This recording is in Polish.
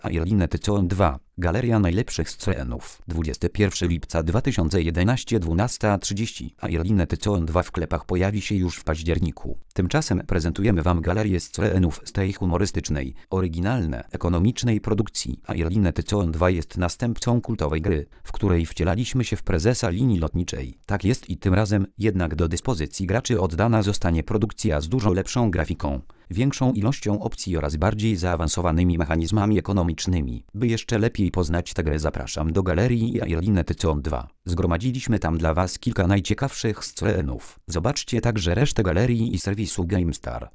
Airlinet Coon 2. Galeria najlepszych scenów. 21 lipca 2011 12:30. Airlinet Coon 2 w sklepach pojawi się już w październiku. Tymczasem prezentujemy Wam galerię scenów z tej humorystycznej, oryginalnej, ekonomicznej produkcji. Airlinet Coon 2 jest następcą kultowej gry, w której wcielaliśmy się w prezesa linii lotniczej. Tak jest i tym razem, jednak do dyspozycji graczy oddana zostanie produkcja z dużo lepszą grafiką, większą ilością opcji oraz bardziej zaawansowanymi mechanizmami ekonomicznymi. By jeszcze lepiej poznać tę grę, zapraszam do galerii Airlinet Coon 2. Zgromadziliśmy tam dla Was kilka najciekawszych scenów. Zobaczcie także resztę galerii i serwisu GameStar.